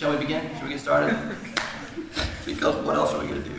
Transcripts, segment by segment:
Shall we begin? Shall we get started? Because what else are we going to do?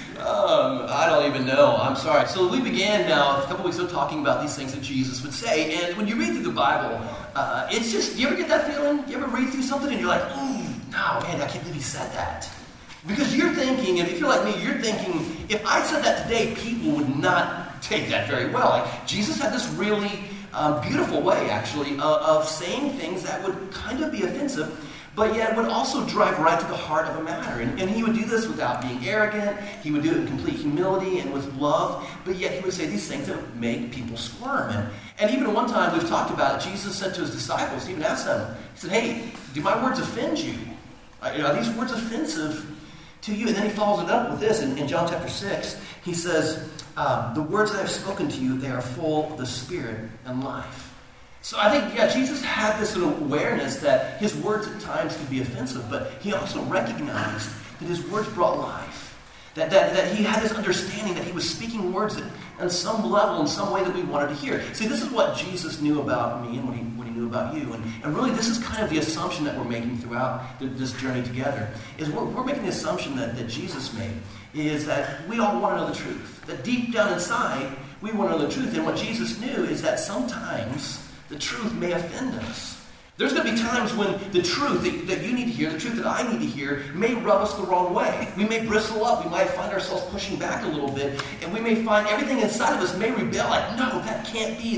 I don't even know. I'm sorry. So we began now a couple weeks ago talking about these things that Jesus would say. And when you read through the Bible, it's just, do you ever get that feeling? You ever read through something and you're like, no, man, I can't believe he said that. Because you're thinking, and if you're like me, you're thinking, if I said that today, people would not take that very well. Like, Jesus had this really beautiful way, actually, of saying things that would kind of be offensive, but yet would also drive right to the heart of a matter. And he would do this without being arrogant. He would do it in complete humility and with love, but yet he would say these things that would make people squirm. And even one time we've talked about it, Jesus said to his disciples, he even asked them, he said, hey, do my words offend you? Are these words offensive to you? And then he follows it up with this in John chapter 6. He says, the words that I have spoken to you, they are full of the Spirit and life. So I think, Jesus had this sort of awareness that his words at times could be offensive, but he also recognized that his words brought life. That he had this understanding that he was speaking words that on some level, in some way that we wanted to hear. See, this is what Jesus knew about me and what he knew about you. And really, this is kind of the assumption that we're making throughout this journey together, is we're making the assumption that Jesus made, is that we all want to know the truth. That deep down inside, we want to know the truth. And what Jesus knew is that sometimes the truth may offend us. There's going to be times when the truth that you need to hear, the truth that I need to hear, may rub us the wrong way. We may bristle up. We might find ourselves pushing back a little bit. And we may find everything inside of us may rebel, like, no, that can't be.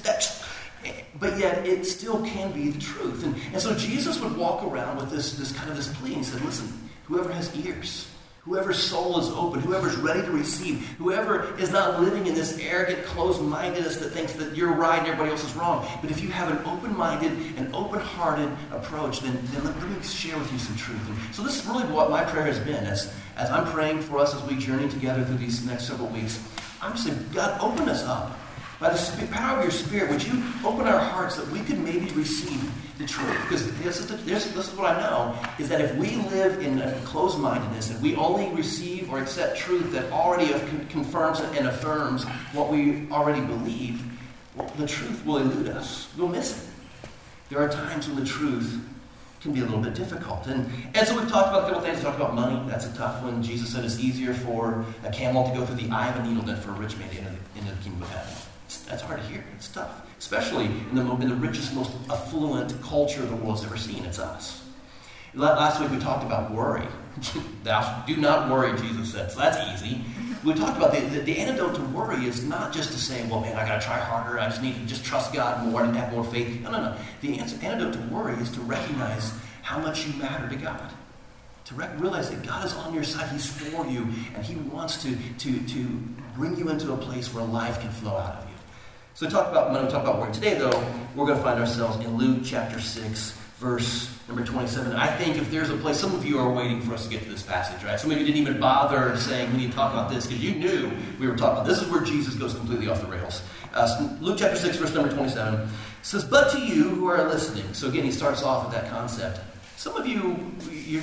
But yet it still can be the truth. And so Jesus would walk around with this plea. And he said, listen, whoever has ears, whoever's soul is open, whoever's ready to receive, whoever is not living in this arrogant closed-mindedness that thinks that you're right and everybody else is wrong. But if you have an open-minded and open-hearted approach, then let me share with you some truth. And so this is really what my prayer has been as I'm praying for us as we journey together through these next several weeks. I'm just saying, God, open us up. By the power of your Spirit, would you open our hearts that we could maybe receive the truth? Because this is what I know, is that if we live in a closed-mindedness, if we only receive or accept truth that already confirms and affirms what we already believe, well, the truth will elude us. We'll miss it. There are times when the truth can be a little bit difficult. And so we've talked about a couple things. We talked about money. That's a tough one. Jesus said it's easier for a camel to go through the eye of a needle than for a rich man to enter the kingdom of heaven. That's hard to hear. It's tough. Especially in the richest, most affluent culture the world's ever seen. It's us. Last week we talked about worry. Thou do not worry, Jesus said. So that's easy. We talked about the antidote to worry is not just to say, well, man, I got to try harder. I just need to just trust God more and have more faith. No. The antidote to worry is to recognize how much you matter to God. To realize that God is on your side. He's for you. And he wants to bring you into a place where life can flow out of you. So when we talk about worry today, though, we're going to find ourselves in Luke chapter 6, verse number 27. I think if there's a place, some of you are waiting for us to get to this passage, right? Some of you didn't even bother saying we need to talk about this because you knew we were talking about this. Is where Jesus goes completely off the rails. Luke chapter 6, verse number 27 says, "But to you who are listening." So again, he starts off with that concept. Some of you, you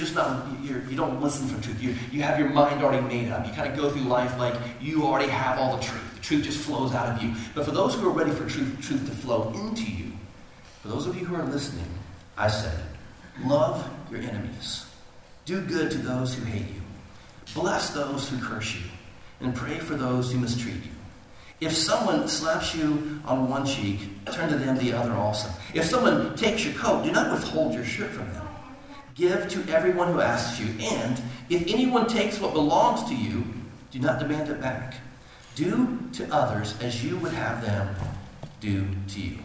don't listen for truth. You have your mind already made up. You kind of go through life like you already have all the truth. The truth just flows out of you. But for those who are ready for truth to flow into you, for those of you who are listening, I say, love your enemies. Do good to those who hate you. Bless those who curse you. And pray for those who mistreat you. If someone slaps you on one cheek, turn to them the other also. If someone takes your coat, do not withhold your shirt from them. Give to everyone who asks you, and if anyone takes what belongs to you, do not demand it back. Do to others as you would have them do to you.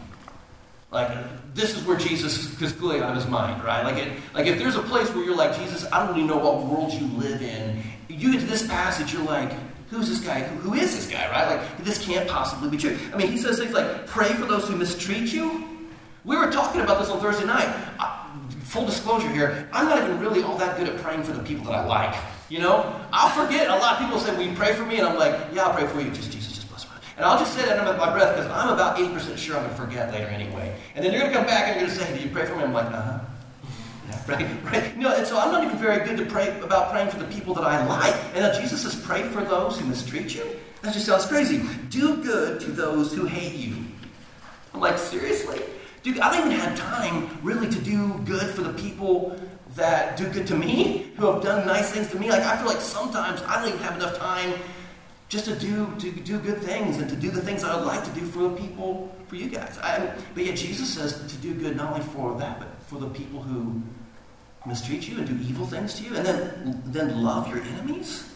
This is where Jesus is clearly on his mind, right? Like if there's a place where you're like, Jesus, I don't really know what world you live in. You get to this passage, you're like, who's this guy? Who is this guy, right? Like, this can't possibly be true. I mean, he says things like, pray for those who mistreat you. We were talking about this on Thursday night. Full disclosure here, I'm not even really all that good at praying for the people that I like. You know? I'll forget. A lot of people say, will you pray for me? And I'm like, yeah, I'll pray for you. Jesus, just bless me. And I'll just say that under my breath because I'm about 80% sure I'm going to forget later anyway. And then you're going to come back and you're going to say, did you pray for me? I'm like, uh-huh. Yeah, right. And so I'm not even very good to pray about praying for the people that I like. And now Jesus says, pray for those who mistreat you? That just sounds crazy. Do good to those who hate you. I'm like, seriously? Dude, I don't even have time really to do good for the people that do good to me, who have done nice things to me. Like, I feel like sometimes I don't even have enough time just to do good things and to do the things I would like to do for the people, for you guys. But yet Jesus says to do good not only for that, but for the people who mistreat you and do evil things to you, and then love your enemies.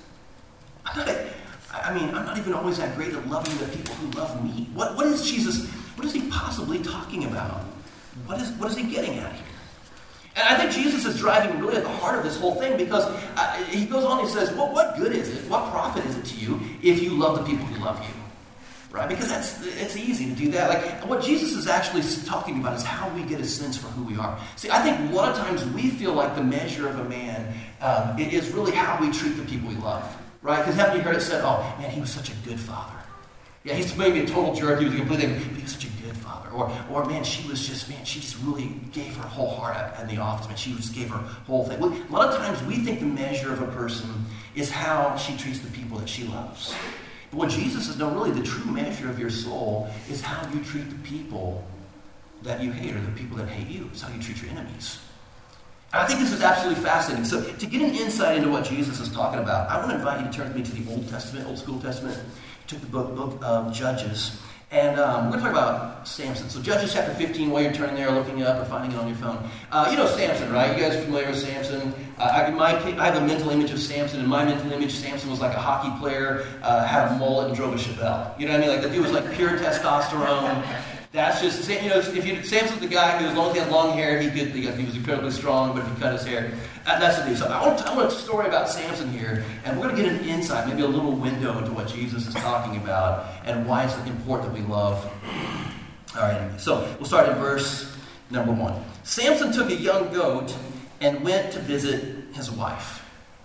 I'm not even always that great at loving the people who love me. What is Jesus? What is he possibly talking about? What is he getting at here? And I think Jesus is driving really at the heart of this whole thing, because he goes on and he says, what good is it? What profit is it to you if you love the people who love you? Right? Because it's easy to do that. Like, what Jesus is actually talking about is how we get a sense for who we are. See, I think a lot of times we feel like the measure of a man it is really how we treat the people we love. Right? Because haven't you heard it said, oh, man, he was such a good father. Yeah, he's maybe a total jerk. He was a complete thing, but he was such a good father. Or man, she just really gave her whole heart in the office. Man, she just gave her whole thing. Well, a lot of times we think the measure of a person is how she treats the people that she loves. But what Jesus says, no, really, the true measure of your soul is how you treat the people that you hate, or the people that hate you. It's how you treat your enemies. And I think this is absolutely fascinating. So to get an insight into what Jesus is talking about, I want to invite you to turn with me to the Old Testament, Old School Testament. Took the book of Judges. And we're going to talk about Samson. So Judges chapter 15, while you're turning there, looking it up or finding it on your phone. You know Samson, right? You guys are familiar with Samson. I have a mental image of Samson. In my mental image, Samson was like a hockey player, had a mullet, and drove a Chevelle. You know what I mean? Like, the dude was like pure testosterone. That's just, Samson's the guy who, as long as he had long hair, he was incredibly strong, but if he cut his hair, that's the dude. So I want a story about Samson here, and we're going to get an insight, maybe a little window into what Jesus is talking about, and why it's important that we love our enemies. So we'll start in verse number 1. Samson took a young goat and went to visit his wife.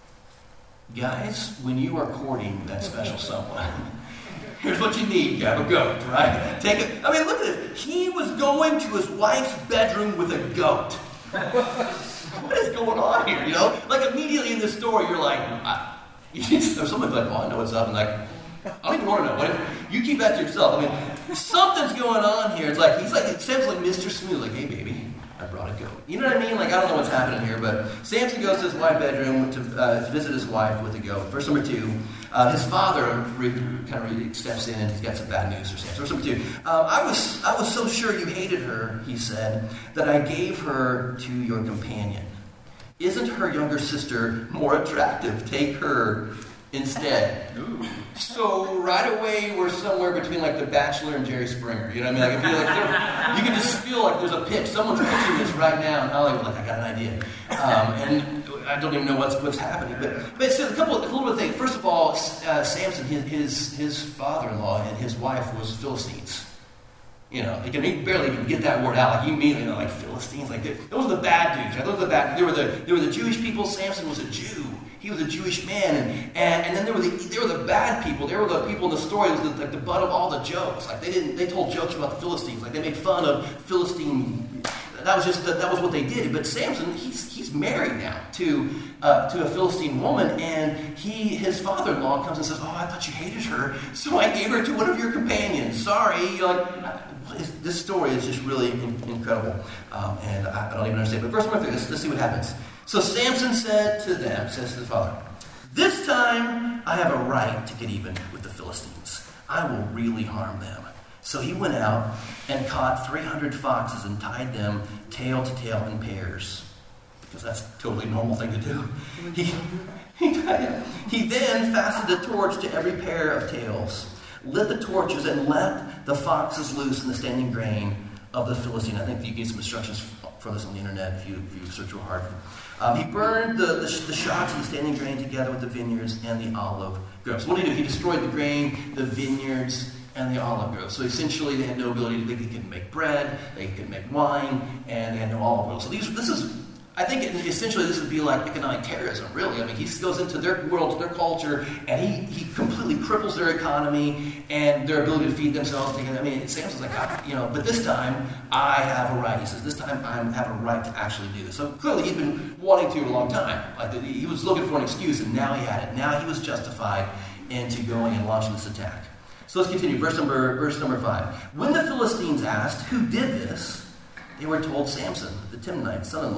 Guys, when you are courting that special someone, here's what you need. You have a goat, right? Look at this. He was going to his wife's bedroom with a goat. What is going on here, you know? Like, immediately in this story, you're like, someone's like, oh, I know what's up. And like, I don't even want to know. What if you keep that to yourself? Something's going on here. It's like, it sounds like Mr. Smooth, like, hey, baby, I brought a goat. You know what I mean? Like, I don't know what's happening here, but Samson goes to his wife's bedroom to visit his wife with a goat. Verse number 2. His father steps in, and he's got some bad news for Samson. Verse number 2. I was so sure you hated her, he said, that I gave her to your companion. Isn't her younger sister more attractive? Take her instead. Ooh. So right away, we're somewhere between like The Bachelor and Jerry Springer. You know what I mean? You can just feel like there's a pitch. Someone's pitching this right now in Hollywood. Like, I got an idea, and I don't even know what's happening. But so a little bit of things. First of all, Samson, his father-in-law and his wife was Philistines. You know, he barely even get that word out. Like, you immediately know, like, Philistines. Like, those are the bad dudes. Right? Those are the bad. They were the Jewish people. Samson was a Jew. He was a Jewish man, and then there were the bad people. They were the people in the story. It was the butt of all the jokes. Like, they told jokes about the Philistines. Like, they made fun of Philistine. That was what they did. But Samson, he's married now to a Philistine woman, and his father-in-law comes and says, "Oh, I thought you hated her, so I gave her to one of your companions. Sorry." You're like, this story is just really incredible, and I don't even understand. But verse number 3, let's see what happens. So Samson says to the father, "This time I have a right to get even with the Philistines. I will really harm them." So he went out and caught 300 foxes and tied them tail to tail in pairs, because that's a totally normal thing to do. He then fastened a torch to every pair of tails, lit the torches, and let the foxes loose in the standing grain of the Philistine. I think you get some instructions for this on the internet if you search real hard. He burned the shocks of the standing grain together with the vineyards and the olive groves. What did he do? He destroyed the grain, the vineyards, and the olive groves. So essentially, they had no ability they couldn't make bread, they couldn't make wine, and they had no olive oil. So essentially this would be like economic terrorism, really. He goes into their world, their culture, and he completely cripples their economy and their ability to feed themselves. Samson's like, but this time I have a right. He says, this time I have a right to actually do this. So clearly he'd been wanting to a long time. He was looking for an excuse, and now he had it. Now he was justified into going and launching this attack. So let's continue. Verse number 5. When the Philistines asked, "Who did this?" they were told, "Samson, the Timnite son-in-law,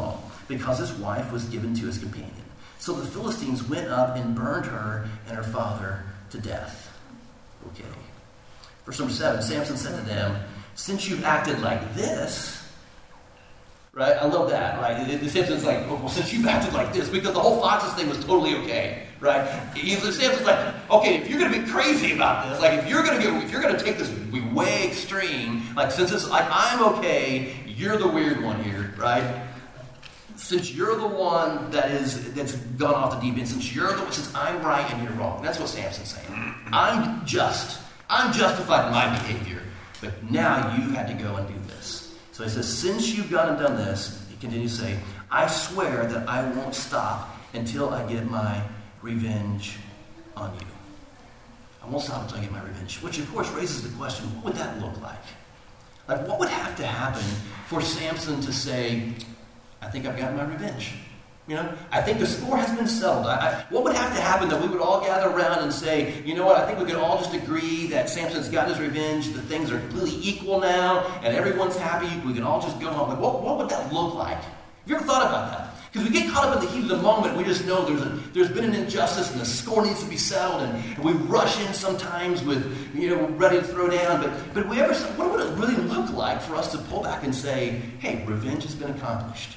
because his wife was given to his companion. So the Philistines went up and burned her and her father to death. Okay. Verse number 7, Samson said to them, since you've acted like this, right? I love that, right? Samson's like, well, since you've acted like this, because the whole foxes thing was totally okay, right? Samson's like, okay, if you're going to be crazy about this, like if you're going to take this way extreme, like since it's like I'm okay, you're the weird one here, right? Since you're the one that's gone off the deep end, since I'm right and you're wrong. That's what Samson's saying. I'm justified in my behavior, but now you've had to go and do this. So he says, since you've gone and done this, he continues to say, I swear that I won't stop until I get my revenge on you. I won't stop until I get my revenge. Which, of course, raises the question, what would that look like? Like, what would have to happen for Samson to say, I think I've gotten my revenge? You know, I think the score has been settled. What would have to happen that we would all gather around and say, you know what, I think we could all just agree that Samson's got his revenge, that things are completely equal now, and everyone's happy, we can all just go home. Like, what would that look like? Have you ever thought about that? Because we get caught up in the heat of the moment. We just know there's been an injustice and the score needs to be settled, and we rush in sometimes with, ready to throw down. But what would it really look like for us to pull back and say, hey, revenge has been accomplished?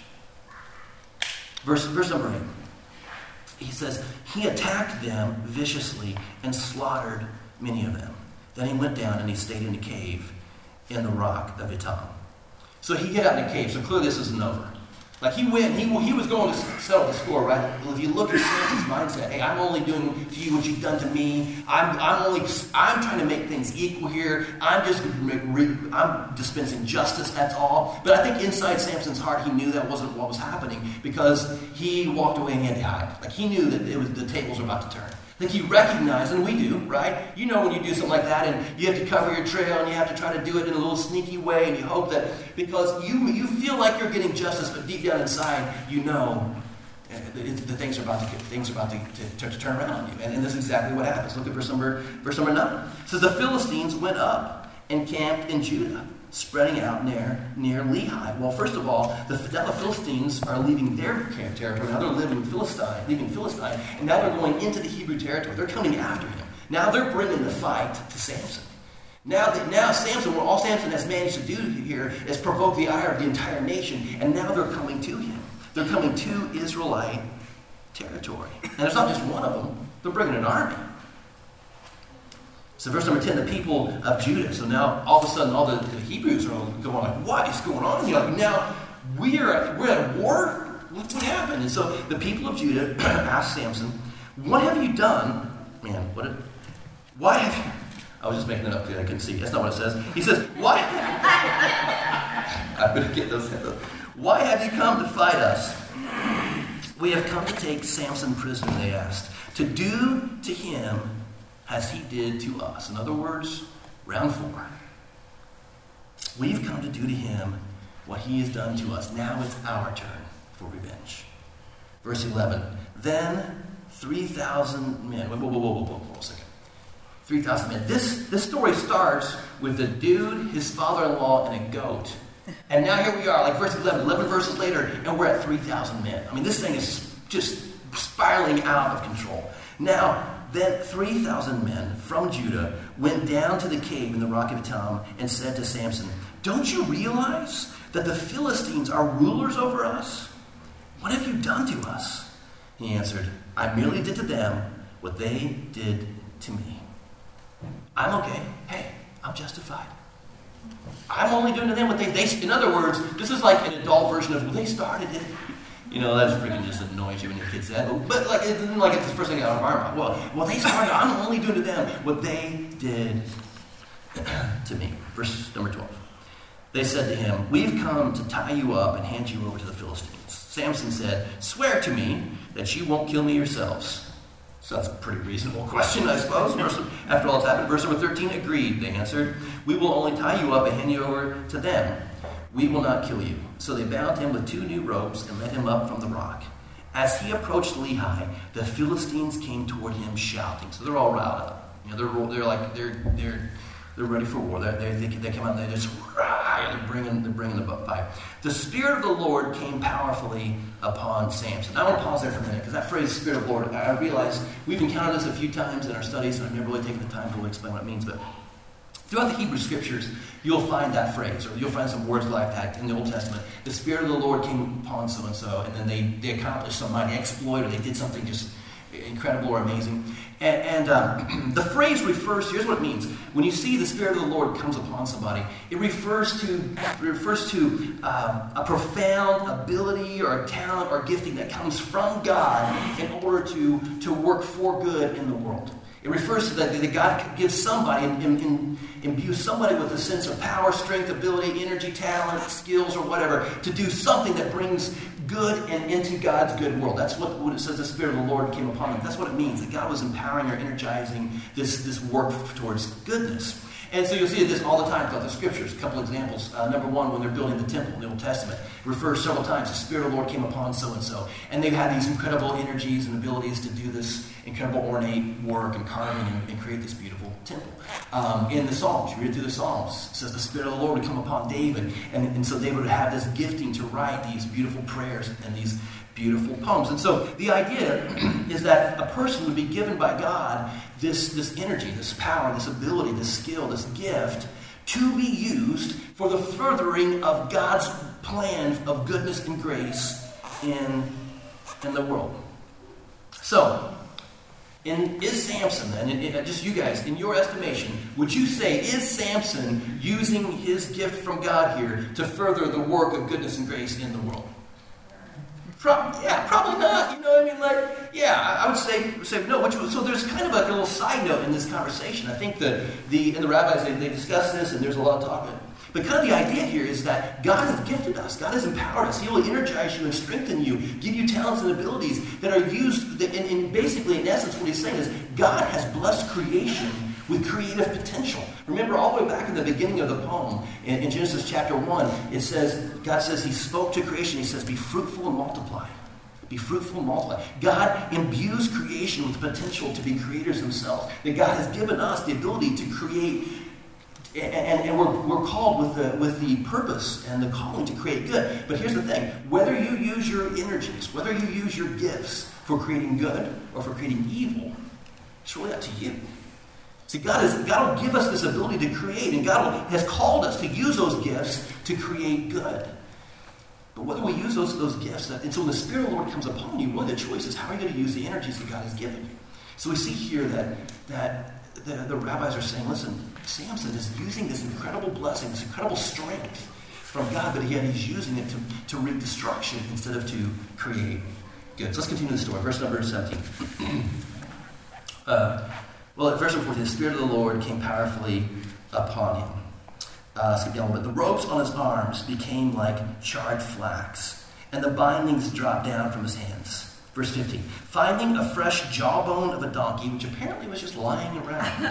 Verse number 8. He says, he attacked them viciously and slaughtered many of them. Then he went down and he stayed in a cave in the rock of Etam. So he get out in the cave. So clearly this isn't over. Like he went, he was going to settle the score, right? Well, if you look at Samson's mindset, hey, I'm only doing to you what you've done to me. I'm trying to make things equal here. I'm dispensing justice. That's all. But I think inside Samson's heart, he knew that wasn't what was happening because he walked away and he had to hide. Like he knew that the tables were about to turn. I think he recognized, and we do, right? You know when you do something like that and you have to cover your trail and you have to try to do it in a little sneaky way and you hope that because you feel like you're getting justice, but deep down inside you know the things are about to turn around on you. And this is exactly what happens. Look at verse number 9. It says, the Philistines went up and camped in Judah, spreading out near Lehi. Well, first of all, the Philistines are leaving their territory. Now they're leaving Philistine, and now they're going into the Hebrew territory. They're coming after him. Now they're bringing the fight to Samson. Now Samson, all Samson has managed to do here is provoke the ire of the entire nation, and now they're coming to him. They're coming to Israelite territory. And there's not just one of them. They're bringing an army. So verse number 10, the people of Judah. So now all of a sudden all the Hebrews are going like, what is going on here? Like, now we're at war? What happened? And so the people of Judah asked Samson, what have you done? Man, why have you... I was just making that up because I couldn't see. That's not what it says. He says, why... I'm going to get those hands up. Why have you come to fight us? We have come to take Samson prisoner, they asked, to do to him as he did to us. In other words, round 4. We've come to do to him what he has done to us. Now it's our turn for revenge. Verse 11. Then 3,000 men. Whoa, a second. 3,000 men. This story starts with the dude, his father-in-law, and a goat. And now here we are, like verse 11 verses later, and we're at 3,000 men. I mean, this thing is just spiraling out of control. Now, then 3,000 men from Judah went down to the cave in the rock of Etam and said to Samson, don't you realize that the Philistines are rulers over us? What have you done to us? He answered, I merely did to them what they did to me. I'm okay. Hey, I'm justified. I'm only doing to them what they in other words, this is like an adult version of, well, they started it. That's freaking just annoys you when your kid said that. But like it's the first thing out of our mouth. Well, they started. I'm only doing to them what they did to me. Verse number 12. They said to him, we've come to tie you up and hand you over to the Philistines. Samson said, swear to me that you won't kill me yourselves. So that's a pretty reasonable question, I suppose. After all that's happened, verse number 13, agreed, they answered. We will only tie you up and hand you over to them. We will not kill you. So they bound him with 2 new ropes and led him up from the rock. As he approached Lehi, the Philistines came toward him shouting. So they're all riled up. They're ready for war. They come out and they just fire. They're bringing the fire. The Spirit of the Lord came powerfully upon Samson. I want to pause there for a minute, because that phrase, Spirit of the Lord, I realize we've encountered this a few times in our studies, and I've never really taken the time to really explain what it means, but throughout the Hebrew Scriptures, you'll find that phrase, or you'll find some words like that in the Old Testament. The Spirit of the Lord came upon so-and-so, and then they accomplished some mighty exploit, or they did something just incredible or amazing. And the phrase refers, here's what it means. When you see the Spirit of the Lord comes upon somebody, it refers to a profound ability or a talent or gifting that comes from God in order to work for good in the world. It refers to that God gives somebody, imbues somebody with a sense of power, strength, ability, energy, talent, skills, or whatever, to do something that brings good and into God's good world. That's what it says the Spirit of the Lord came upon them. That's what it means, that God was empowering or energizing this work towards goodness. And so you'll see this all the time throughout the Scriptures. A couple examples. Number one, when they're building the temple in the Old Testament, it refers several times, the Spirit of the Lord came upon so-and-so. And they've had these incredible energies and abilities to do this incredible ornate work and carving and create this beautiful temple. In the Psalms, you read through the Psalms, it says the Spirit of the Lord would come upon David. And so David would have this gifting to write these beautiful prayers and these beautiful poems. And so the idea is that a person would be given by God this energy, this power, this ability, this skill, this gift to be used for the furthering of God's plan of goodness and grace in the world. So, is Samson, and just you guys, in your estimation, would you say, is Samson using his gift from God here to further the work of goodness and grace in the world? Probably not. You know what I mean? I would say no. So there's kind of like a little side note in this conversation. I think the rabbis, they discuss this, and there's a lot of talk. But kind of the idea here is that God has gifted us. God has empowered us. He will energize you and strengthen you, give you talents and abilities that are used. And basically, in essence, what he's saying is God has blessed creation with creative potential. Remember, all the way back in the beginning of the poem, in Genesis chapter 1, it says, God says he spoke to creation. He says, be fruitful and multiply. Be fruitful and multiply. God imbues creation with the potential to be creators themselves. That God has given us the ability to create, and we're called with the purpose and the calling to create good. But here's the thing. Whether you use your energies, whether you use your gifts for creating good or for creating evil, it's really up to you. See, God will give us this ability to create, and God has called us to use those gifts to create good. But whether we use those gifts, and so when the Spirit of the Lord comes upon you, really the choice is how are you going to use the energies that God has given you. So we see here that the rabbis are saying, listen, Samson is using this incredible blessing, this incredible strength from God, but yet he's using it to reap destruction instead of to create good. So let's continue the story. Verse number 17. At verse 14, the Spirit of the Lord came powerfully upon him. Skip down a little bit. The ropes on his arms became like charred flax, and the bindings dropped down from his hands. Verse 15. Finding a fresh jawbone of a donkey, which apparently was just lying around,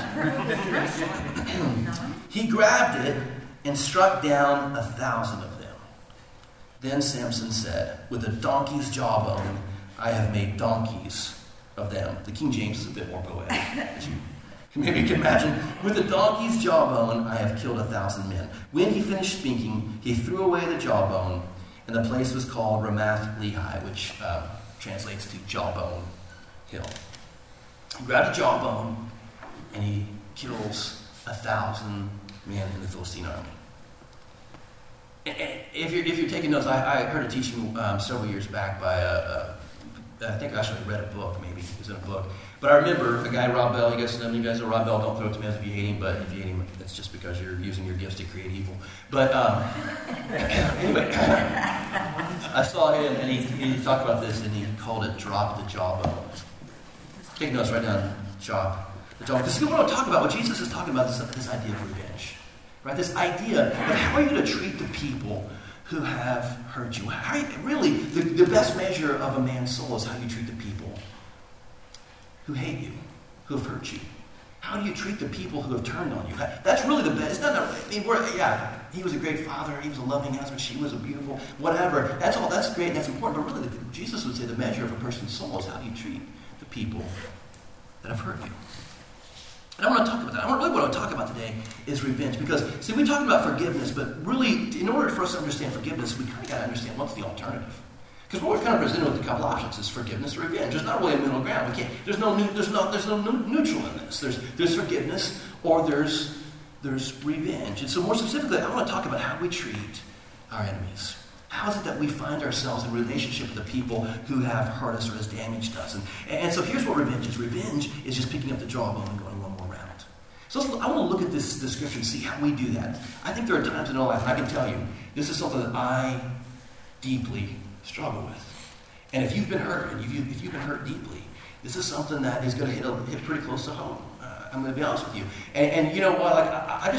he grabbed it and struck down 1,000 of them. Then Samson said, with a donkey's jawbone, I have made donkeys of them. The King James is a bit more poetic. Maybe you can imagine. With a donkey's jawbone, I have killed 1,000 men. When he finished speaking, he threw away the jawbone, and the place was called Ramath-Lehi, which translates to Jawbone Hill. He grabbed a jawbone, and he kills 1,000 men in the Philistine army. And if you're taking notes, I heard a teaching several years back by I think I actually read a book, maybe. It was in a book. But I remember a guy, Rob Bell. You guys know Rob Bell. Don't throw it to me if you hate him, but if you hate him, it's just because you're using your gifts to create evil. But anyway, I saw him, and he talked about this, and he called it drop the jawbone. Take notes, write down drop the jawbone. Because what I'm talking about, what Jesus is talking about, is this idea of revenge. Right? This idea of how are you going to treat the people who have hurt you. Really, the best measure of a man's soul is how you treat the people who hate you, who have hurt you. How do you treat the people who have turned on you? That's really the best. It's not. He was a great father. He was a loving husband. She was a beautiful whatever. That's all. That's great. That's important. But really, Jesus would say the measure of a person's soul is how do you treat the people that have hurt you. And I want to talk about that. What I want to talk about today is revenge. Because, see, we're talking about forgiveness, but really, in order for us to understand forgiveness, we kind of got to understand what's the alternative. Because what we're kind of presented with a couple options is forgiveness or revenge. There's not really a middle ground. We can't. There's no neutral in this. There's forgiveness or there's revenge. And so, more specifically, I want to talk about how we treat our enemies. How is it that we find ourselves in relationship with the people who have hurt us or has damaged us? And so here's what revenge is. Revenge is just picking up the jawbone and going one more round. So I want to look at this scripture and see how we do that. I think there are times in our life, and I can tell you, this is something that I deeply struggle with. And if you've been hurt, and if you've been hurt deeply, this is something that is going to hit pretty close to home. I'm going to be honest with you. And you know what? Like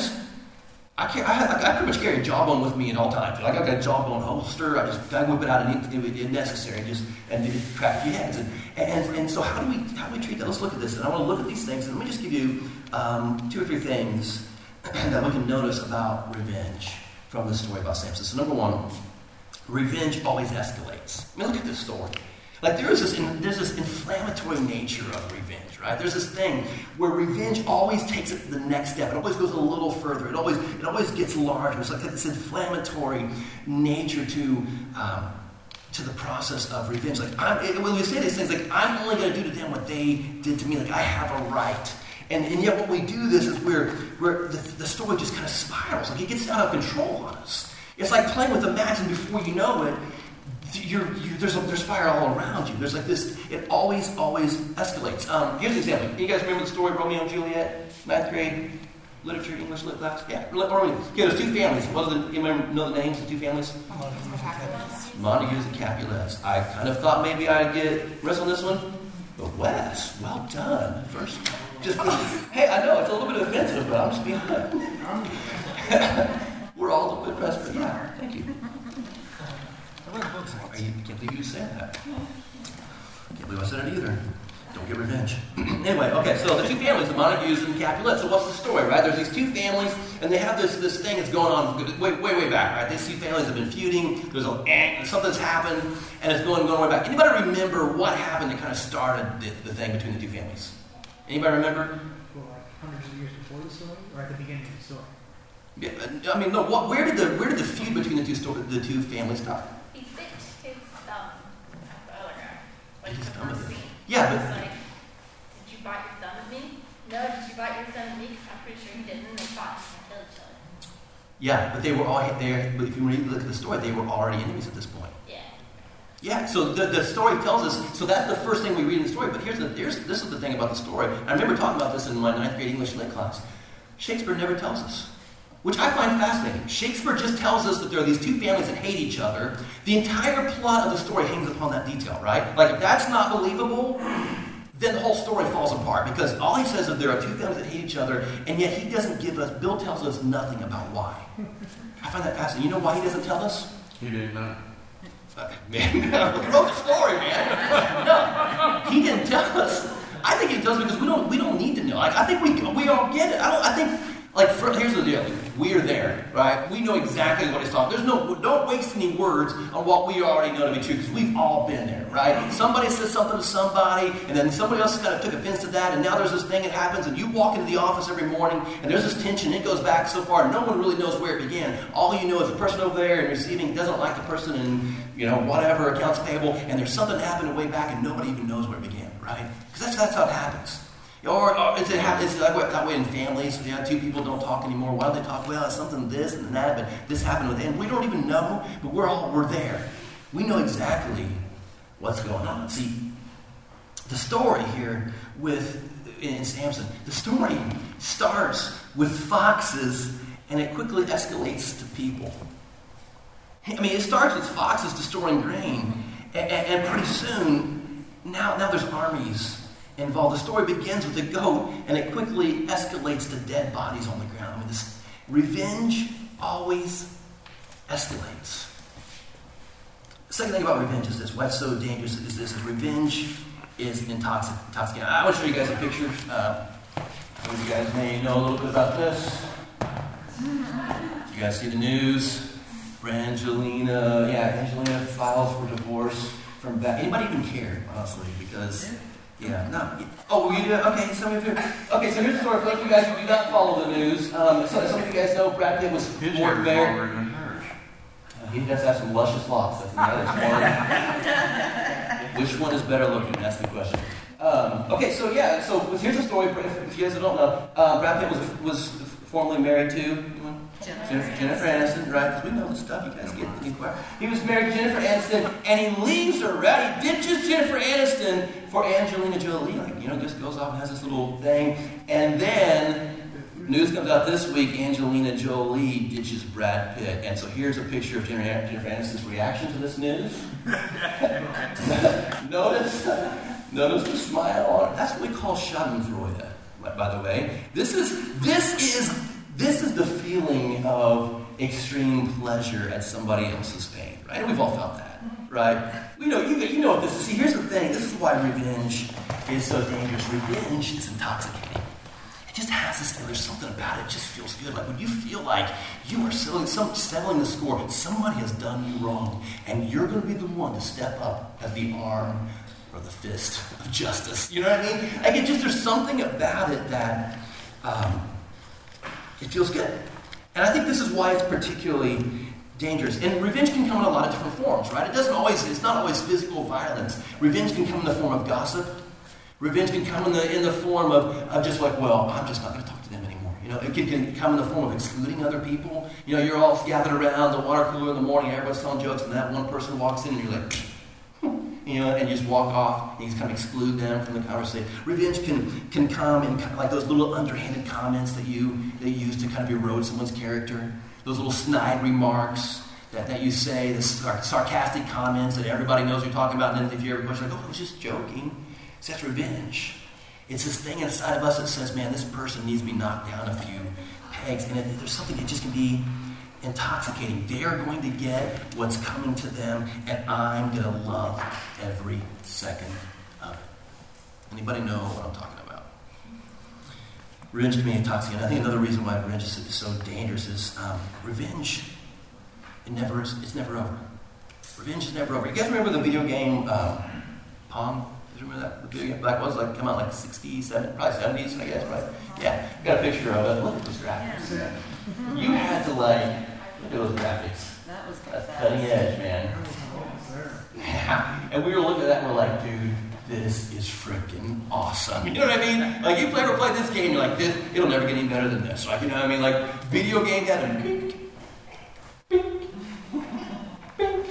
I pretty much carry a jawbone with me at all times. Like I've got a jawbone holster. I whip it out if necessary, and crack your heads. And so how do we treat that? Let's look at this. And I want to look at these things. And let me just give you 2 or 3 things that we can notice about revenge from this story about Samson. So number 1, revenge always escalates. I mean, look at this story. Like there's this inflammatory nature of revenge, right? There's this thing where revenge always takes it to the next step. It always goes a little further. It always gets larger. It's like this inflammatory nature to the process of revenge. Like when we say these things, like I'm only going to do to them what they did to me. Like I have a right. And yet when we do this is where the story just kind of spirals. Like it gets out of control on us. It's like playing with a match, and before you know it, there's fire all around you. There's like this. It always escalates. Here's an example. You guys remember the story Romeo and Juliet, 9th grade literature, English lit class? Yeah. Okay, there's 2 families. You know the names of the 2 families? Montagues and Capulets. I kind of thought maybe I'd get rest on this one, but Wes, well done. First, hey, I know it's a little bit offensive, but I'm just being good. We're all a little bit pressed, but yeah, thank you. I can't believe you said that. Can't believe I said it either. Don't get revenge. Anyway, okay, so the 2 families, the Montagues and Capulets. So what's the story, right? There's these 2 families, and they have this thing that's going on way back, right? These 2 families have been feuding. There's something's happened, and it's going way back. Anybody remember what happened that kind of started the thing between the 2 families? Anybody remember? Well, like hundreds of years before the story, or at the beginning of the story? Yeah, I mean, no. Where did the feud between the two families start? He bit his thumb at the other guy. Like His the thumb first at the- scene. Yeah, It's but like, did you bite your thumb at me? No, did you bite your thumb at me? Because I'm pretty sure he didn't. And they fought and killed each other. yeah, but they were all there. But if you really look at the story, they were already enemies at this point. Yeah. Yeah, so the story tells us, so that's the first thing we read in the story, but this is the thing about the story. I remember talking about this in my 9th grade English lit class. Shakespeare never tells us, which I find fascinating. Shakespeare just tells us that there are these 2 families that hate each other. The entire plot of the story hangs upon that detail, right? Like, if that's not believable, then the whole story falls apart, because all he says is there are 2 families that hate each other, and yet he doesn't give us, Bill tells us nothing about why. I find that fascinating. You know why he doesn't tell us? He didn't know. Man, he wrote the story, man. No, he didn't tell us. I think he tells us because we don't need to know. Like I think we all get it. I think here's the deal. We're there, right? We know exactly what he's talking. Don't waste any words on what we already know to be true, because we've all been there, right? Somebody says something to somebody, and then somebody else kind of took offense to that, and now there's this thing that happens, and you walk into the office every morning, and there's this tension. It goes back so far, and no one really knows where it began. All you know is the person over there and receiving doesn't like the person in whatever accounts payable, and there's something that happened way back, and nobody even knows where it began, right? Because that's how it happens. Or is it that way in families? 2 people don't talk anymore. Why don't they talk? Well, it's something this and that, but this happened with them. We don't even know, but we're there. We know exactly what's going on. See, the story here in Samson, the story starts with foxes, and it quickly escalates to people. I mean, it starts with foxes destroying grain, and pretty soon, now there's armies involved. The story begins with a goat, and it quickly escalates to dead bodies on the ground. I mean, this revenge always escalates. The second thing about revenge is this. Why it's so dangerous is this: is revenge is intoxicating. I want to show you guys a picture. Some of you guys may know a little bit about this. You guys see the news? Angelina files for divorce from back. Anybody even care, honestly? Because Yeah, no. Oh, you do? Okay, some of you. Okay, so here's the story. For those of you guys who do not follow the news, some of you guys know Brad Pitt was His more hair is there. longer than hers. He does have some luscious locks. That's the other. Which one is better looking? That's the question. Okay, so yeah, so here's the story. If you guys don't know, Brad Pitt was formerly married to Jennifer Aniston, right? Because we know the stuff you guys get in the inquiry. He was married to Jennifer Aniston, and he leaves her, right? He ditches Jennifer Aniston for Angelina Jolie. Just goes off and has this little thing. And then news comes out this week, Angelina Jolie ditches Brad Pitt. And so here's a picture of Jennifer Aniston's reaction to this news. Notice the smile on it. That's what we call schadenfreude, by the way. This is the feeling of extreme pleasure at somebody else's pain, right? And we've all felt that, right? You know what this is. See, here's the thing. This is why revenge is so dangerous. Revenge is intoxicating. It just has this thing. There's something about it. It just feels good. Like when you feel like you are settling the score, somebody has done you wrong, and you're going to be the one to step up as the arm or the fist of justice. You know what I mean? Like there's something about it that it feels good. And I think this is why it's particularly dangerous. And revenge can come in a lot of different forms, right? It's not always physical violence. Revenge can come in the form of gossip. Revenge can come in the form of just like, well, I'm just not going to talk to them anymore. It can come in the form of excluding other people. You're all gathered around the water cooler in the morning, everybody's telling jokes, and that one person walks in and you're like, and you just walk off, and you just kind of exclude them from the conversation. Revenge can come in kind of like those little underhanded comments that you use to kind of erode someone's character. Those little snide remarks that you say, the sarcastic comments that everybody knows you're talking about, and then if you ever question, like, oh, I was just joking. So that's revenge. It's this thing inside of us that says, man, this person needs to be knocked down a few pegs. And there's something that just can be intoxicating. They're going to get what's coming to them, and I'm going to love every second of it. Anybody know what I'm talking about? Revenge can be intoxicating. I think another reason why revenge is so dangerous is revenge. It's never over. Revenge is never over. You guys remember the video game Pong? You remember that? The video game Black was come out like 67, probably 70s, I guess, right? Yeah. Got a picture of it. Look at those graphics. Yeah. You had to look at those graphics. That's cutting edge, man. Yeah. And we were looking at that and we're like, dude, this is freaking awesome. You know what I mean? Like, you ever play this game, you're like, it'll never get any better than this. Like, you know what I mean? Like, video game had a bink, bink, bink.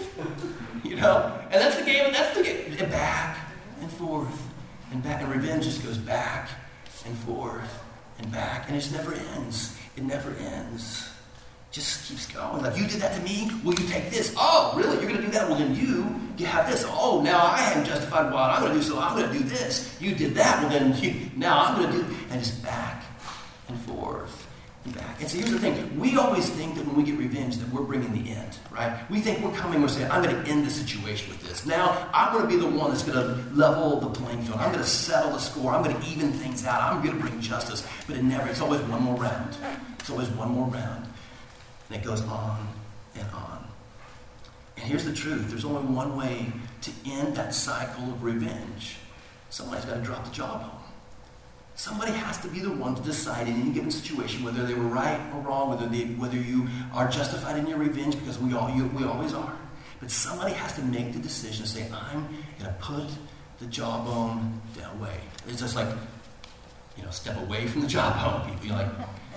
And that's the game, and back and forth and back. And revenge just goes back and forth and back. And it just never ends. It never ends. Just keeps going. Like, you did that to me, will you take this? Oh, really? You're going to do that? Well, then you have this. Oh, now I am justified what I'm going to do, so I'm going to do this. You did that, well, then now I'm going to do... And just back and forth and back. And so here's the thing. We always think that when we get revenge that we're bringing the end, right? We think we're saying, I'm going to end the situation with this. Now, I'm going to be the one that's going to level the playing field. I'm going to settle the score. I'm going to even things out. I'm going to bring justice. But it's always one more round. It's always one more round. And it goes on and on. And here's the truth. There's only one way to end that cycle of revenge. Somebody's got to drop the jawbone. Somebody has to be the one to decide in any given situation whether they were right or wrong, whether you are justified in your revenge, because we always are. But somebody has to make the decision to say, I'm going to put the jawbone away. It's just like, step away from the jawbone, people. You're like,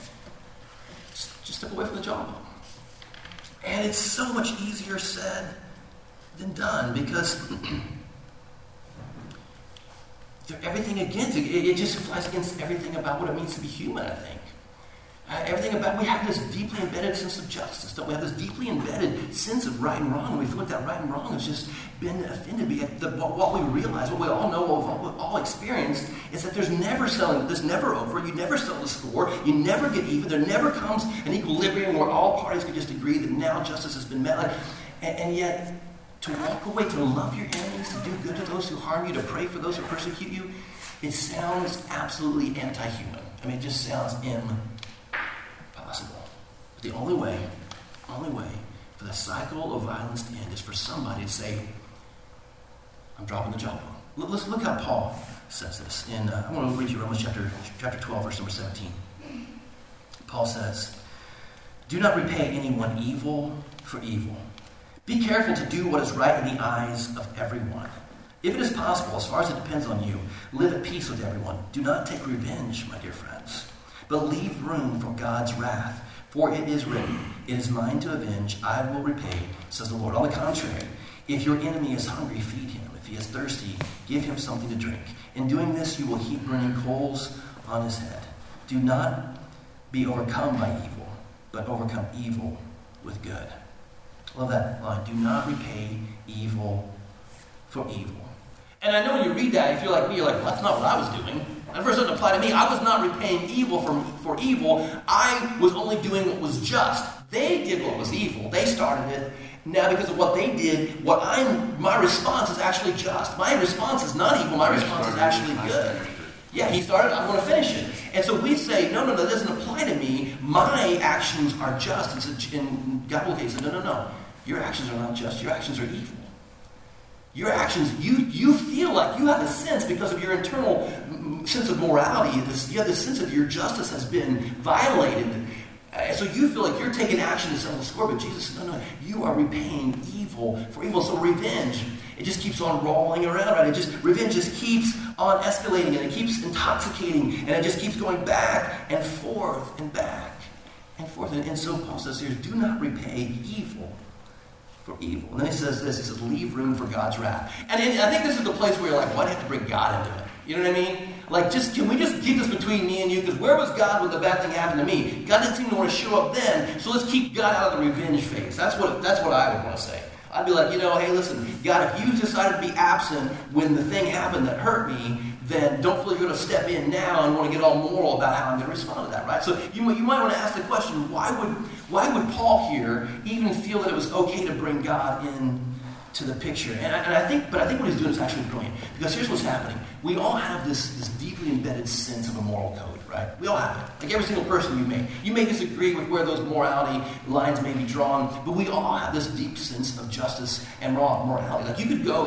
just step away from the jawbone. And it's so much easier said than done, because everything against it. It just flies against everything about what it means to be human, I think. Everything about, we have this deeply embedded sense of justice, don't we? Have this deeply embedded sense of right and wrong, and we feel like that right and wrong has just been offended. What we realize, what we all know, what we've all experienced, is that there's never over, you never settle the score, you never get even, there never comes an equilibrium where all parties can just agree that now justice has been met. And yet, to walk away, to love your enemies, to do good to those who harm you, to pray for those who persecute you, it sounds absolutely anti-human. I mean, it just sounds impossible. But the only way for the cycle of violence to end is for somebody to say, I'm dropping the jawbone. Let's look how Paul says this. And I want to read you Romans chapter 12, verse number 17. Paul says, "Do not repay anyone evil for evil. Be careful to do what is right in the eyes of everyone. If it is possible, as far as it depends on you, live at peace with everyone. Do not take revenge, my dear friends, but leave room for God's wrath. For it is written, 'It is mine to avenge, I will repay,' says the Lord. On the contrary, if your enemy is hungry, feed him. If he is thirsty, give him something to drink. In doing this, you will heap burning coals on his head. Do not be overcome by evil, but overcome evil with good." Love that line. Do not repay evil for evil. And I know when you read that, if you're like me, you're like, well, that's not what I was doing. That verse doesn't apply to me. I was not repaying evil for evil. I was only doing what was just. They did what was evil. They started it. Now, because of what they did, my response is actually just. My response is not evil. My response is actually good. Yeah, he started, I'm going to finish it. And so we say, no, that doesn't apply to me. My actions are just. And God will say, no. Your actions are not just. Your actions are evil. Your actions, you feel like you have a sense because of your internal sense of morality. You have this sense that your justice has been violated. So you feel like you're taking action to settle the score. But Jesus said, no, you are repaying evil for evil. So revenge, it just keeps on rolling around, right? Revenge just keeps on escalating, and it keeps intoxicating, and it just keeps going back and forth and back and forth. And so Paul says here, do not repay evil for evil. And then he says this, he says, leave room for God's wrath. And I think this is the place where you're like, why do you have to bring God into it? You know what I mean? Like, can we just keep this between me and you? Because where was God when the bad thing happened to me? God didn't seem to want to show up then, so let's keep God out of the revenge phase. That's what I would want to say. I'd be like, hey, listen, God, if you decided to be absent when the thing happened that hurt me, then don't feel you're going to step in now and want to get all moral about how I'm going to respond to that, right? So you might want to ask the question, why would Paul here even feel that it was okay to bring God in to the picture? And I think what he's doing is actually brilliant. Because here's what's happening. We all have this deeply embedded sense of a moral code, right? We all have it. Like every single person you meet. You may disagree with where those morality lines may be drawn, but we all have this deep sense of justice and morality. Like you could go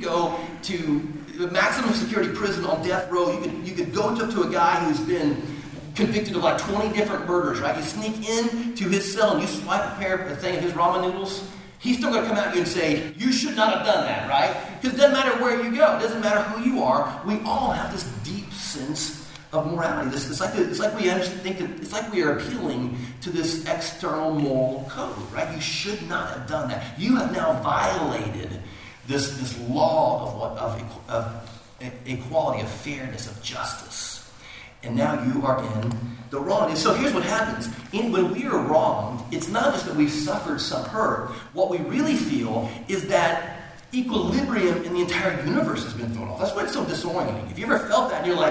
to maximum security prison on death row. You could go to a guy who's been convicted of like 20 different murders, right? You sneak in to his cell and you swipe a thing of his ramen noodles. He's still going to come at you and say, you should not have done that, right? Because it doesn't matter where you go. It doesn't matter who you are. We all have this deep sense of morality. It's like we are appealing to this external moral code, right? You should not have done that. You have now violated this law of equality, of fairness, of justice. And now you are in the wrong. And so here's what happens. When we are wronged, it's not just that we've suffered some hurt. What we really feel is that equilibrium in the entire universe has been thrown off. That's why it's so disorienting. If you ever felt that and you're like,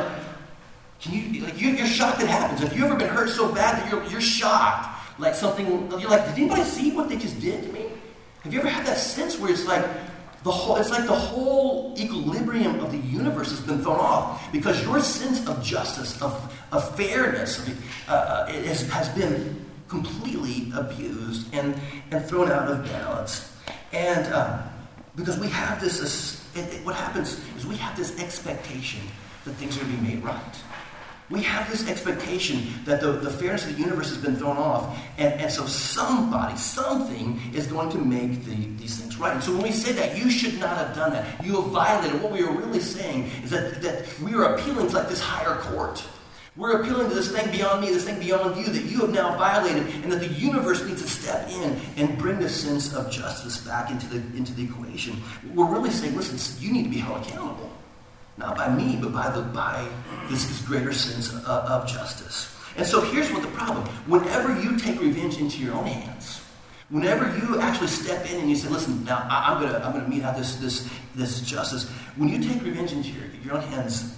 you're shocked it happens. If you've ever been hurt so bad that you're shocked, like something, you're like, did anybody see what they just did to me? Have you ever had that sense where it's like the whole equilibrium of the universe has been thrown off because your sense of justice, of fairness, has been completely abused and thrown out of balance. And because we have what happens is we have this expectation that things are going to be made right. We have this expectation that the fairness of the universe has been thrown off, and so something is going to make these things right. And so when we say that, you should not have done that, you have violated, what we are really saying is that we are appealing to like this higher court. We're appealing to this thing beyond me, this thing beyond you, that you have now violated, and that the universe needs to step in and bring this sense of justice back into the equation. We're really saying, listen, you need to be held accountable. Not by me, but by this greater sense of justice. And so here's what the problem. Whenever you take revenge into your own hands, whenever you actually step in and you say, listen, now I'm gonna mete out this justice, when you take revenge into your own hands,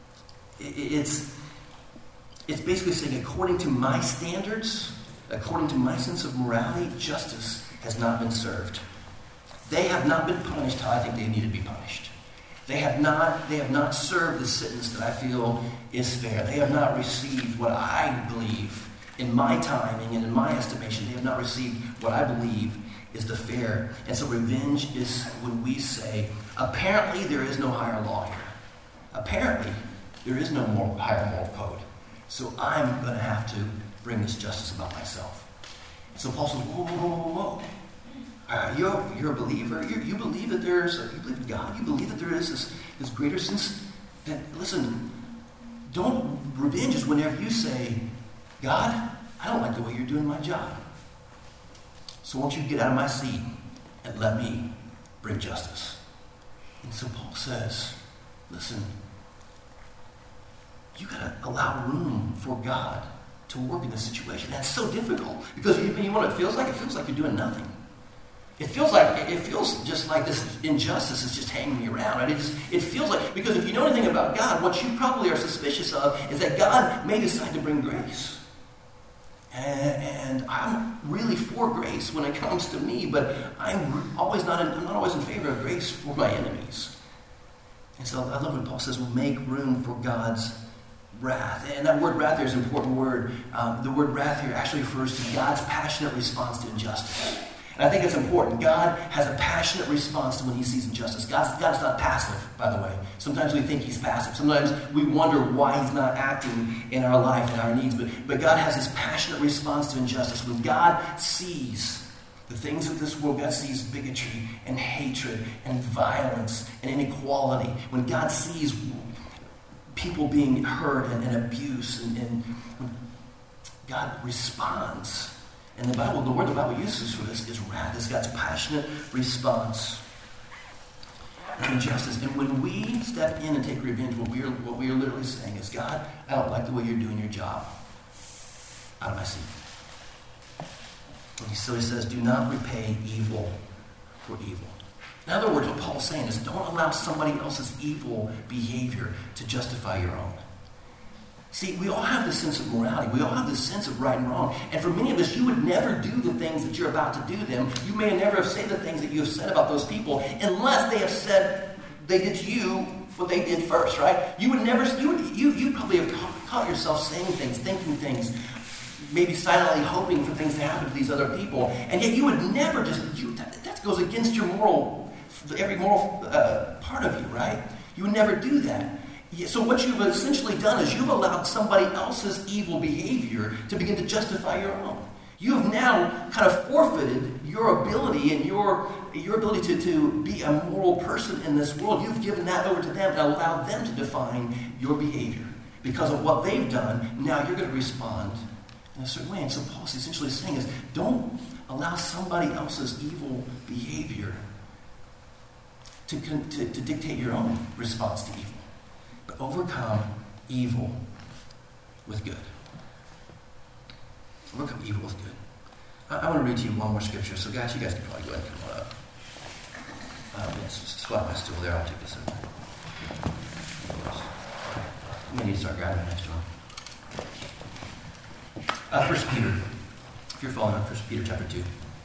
it's basically saying, according to my standards, according to my sense of morality, justice has not been served. They have not been punished how I think they need to be punished. They have not served the sentence that I feel is fair. They have not received what I believe, in my timing and in my estimation, they have not received what I believe is the fair. And so revenge is when we say, apparently there is no higher law here. Apparently There is no higher moral code. So I'm going to have to bring this justice about myself. So Paul says, whoa, whoa, whoa, whoa. You're a believer. You believe that you believe in God. You believe that there is this greater sense that, listen, revenge is whenever you say, God, I don't like the way you're doing my job. So won't you get out of my seat and let me bring justice? And so Paul says, listen, you got to allow room for God to work in this situation. That's so difficult because you know what it feels like? It feels like you're doing nothing. It feels just like this injustice is just hanging around. Right? It feels like, because if you know anything about God, what you probably are suspicious of is that God may decide to bring grace. And I'm really for grace when it comes to me, but I'm not always in favor of grace for my enemies. And so I love when Paul says, we'll make room for God's wrath. And that word wrath there is an important word. The word wrath here actually refers to God's passionate response to injustice. And I think it's important. God has a passionate response to when he sees injustice. God is not passive, by the way. Sometimes we think he's passive. Sometimes we wonder why he's not acting in our life and our needs. But God has this passionate response to injustice. When God sees the things of this world, God sees bigotry and hatred and violence and inequality. When God sees people being hurt and abuse, and when God responds. And the word the Bible uses for this is wrath. It's God's passionate response to injustice. And when we step in and take revenge, what we are literally saying is, God, I don't like the way you're doing your job. Out of my seat. And so he says, do not repay evil for evil. In other words, what Paul's saying is, don't allow somebody else's evil behavior to justify your own. See, we all have this sense of morality. We all have this sense of right and wrong. And for many of us, you would never do the things that you're about to do them. You may never have said the things that you have said about those people unless they have said they did to you what they did first, right? You would never, you probably have caught yourself saying things, thinking things, maybe silently hoping for things to happen to these other people. And yet you would never that goes against your every moral part of you, right? You would never do that. So what you've essentially done is you've allowed somebody else's evil behavior to begin to justify your own. You have now kind of forfeited your ability and your ability to be a moral person in this world. You've given that over to them and allowed them to define your behavior. Because of what they've done, now you're going to respond in a certain way. And so Paul's essentially saying is, don't allow somebody else's evil behavior to dictate your own response to evil. But overcome evil with good. Overcome evil with good. I want to read to you one more scripture. So guys, you guys can probably go ahead and come on up. Swap my stool there. I'll take this over. I'm going to need to start grabbing the next one. 1 Peter. If you're following up, 1 Peter chapter 2.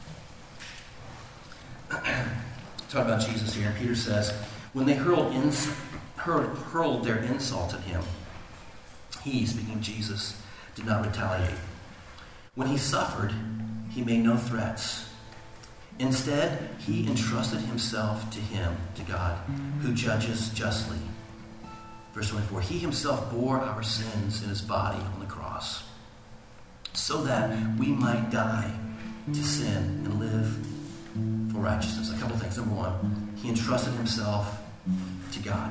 Talking about Jesus here. And Peter says, when they hurled their insult at him, he, speaking of Jesus, did not retaliate. When he suffered, he made no threats. Instead, he entrusted himself to God, who judges justly. Verse 24, he himself bore our sins in his body on the cross, so that we might die to sin and live for righteousness. A couple things. Number one, he entrusted himself to God.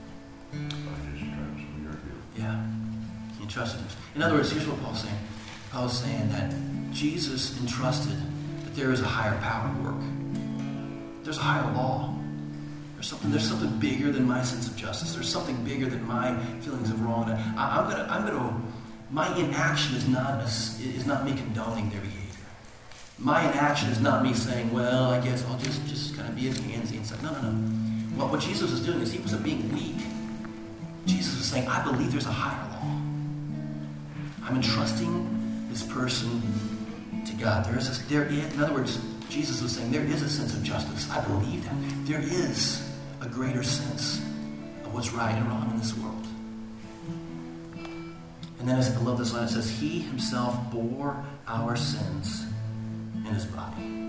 Yeah, he entrusted him. In other words, here's what Paul's saying. Paul's saying that Jesus entrusted that there is a higher power at work. There's a higher law. There's something bigger than my sense of justice. There's something bigger than my feelings of wrong. My inaction is not me condoning their behavior. My inaction is not me saying, well, I guess I'll just kind of be a pansy and stuff. No. What Jesus was doing is he wasn't being weak. Jesus was saying, I believe there's a higher law. I'm entrusting this person to God. In other words, Jesus was saying there is a sense of justice. I believe that. There is a greater sense of what's right and wrong in this world. And then I love this line. It says, he himself bore our sins in his body.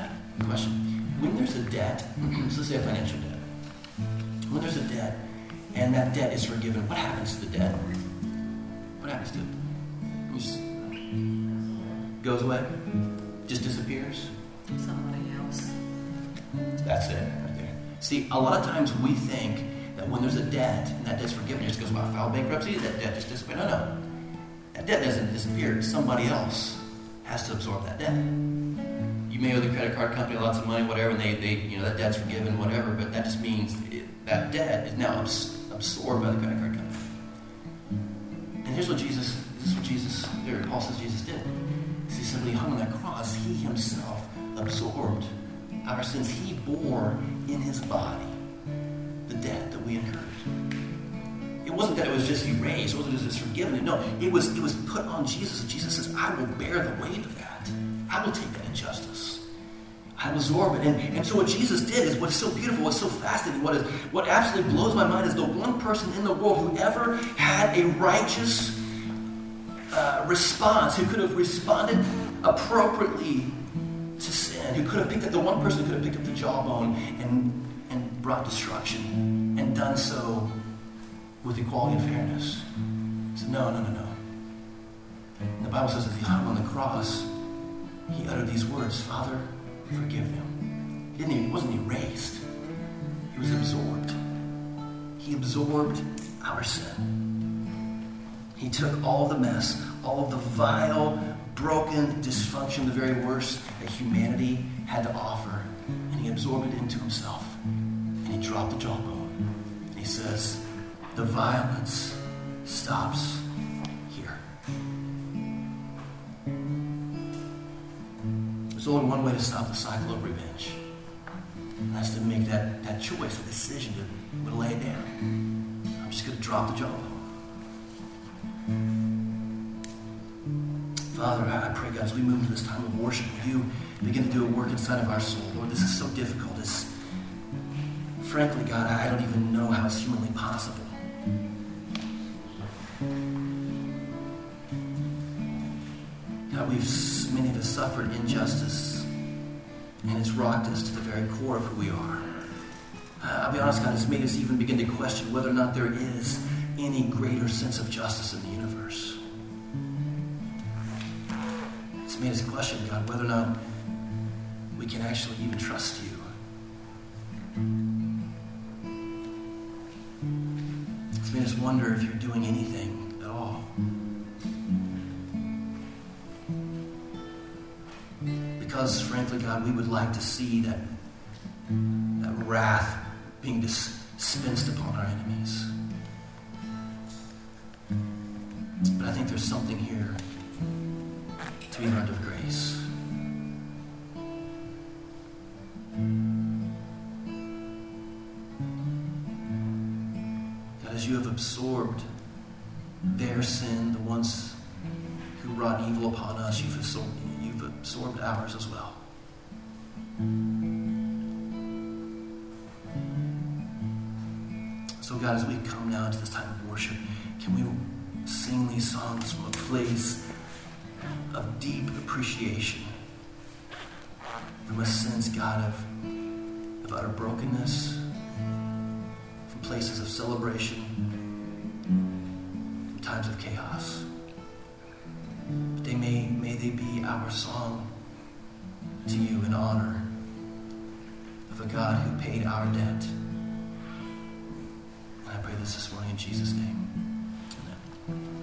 Question. When there's a debt, let's say a financial debt. When there's a debt, and that debt is forgiven, what happens to the debt? What happens to it? It just goes away? Just disappears? Somebody else. That's it right there. See, a lot of times we think that when there's a debt and that debt's forgiven, it just goes, well, I filed bankruptcy, that debt just disappears. No. That debt doesn't disappear. Somebody else has to absorb that debt. You may owe the credit card company lots of money, whatever, and they that debt's forgiven, whatever, but that just means that debt is now absorbed by the credit card company. And here's what Paul says Jesus did. He said when he hung on that cross, he himself absorbed our sins. He bore in his body the debt that we incurred. It wasn't that it was just erased, it wasn't just forgiven. No, it was put on Jesus. And Jesus says, I will bear the weight of that. I will take that injustice. I will absorb it. And so what Jesus did is what's so beautiful, what's so fascinating, what absolutely blows my mind is the one person in the world who ever had a righteous response, who could have responded appropriately to sin, who could have picked up the one person who could have picked up the jawbone and brought destruction and done so with equality and fairness. He said, no. And the Bible says as he hung on the cross, he uttered these words, Father, forgive them. He wasn't erased. He was absorbed. He absorbed our sin. He took all the mess, all of the vile, broken dysfunction, the very worst that humanity had to offer, and he absorbed it into himself. And he dropped the jawbone. And he says, the violence stops here. There's only one way to stop the cycle of revenge. And that's to make that choice, a decision to lay it down. I'm just going to drop the jawbone. Father, I pray, God, as we move into this time of worship, will you begin to do a work inside of our soul? Lord, this is so difficult. Frankly, God, I don't even know how it's humanly possible. God, many of us suffered injustice, and it's rocked us to the very core of who we are. I'll be honest, God, it's made us even begin to question whether or not there is any greater sense of justice in the universe. It's made us question, God, whether or not we can actually even trust you. It's made us wonder if you're doing anything at all. Because, frankly, God, we would like to see that wrath being dispensed upon our enemies. But I think there's something here to be learned of grace. God, as you have absorbed their sin, the ones who wrought evil upon us, you've absorbed ours as well. So God, as we come now to this time of worship, can we sing these songs from a place of deep appreciation, from a sense, God, of utter brokenness, from places of celebration, from times of chaos. But may they be our song to you in honor of a God who paid our debt. And I pray this morning in Jesus' name. Amen.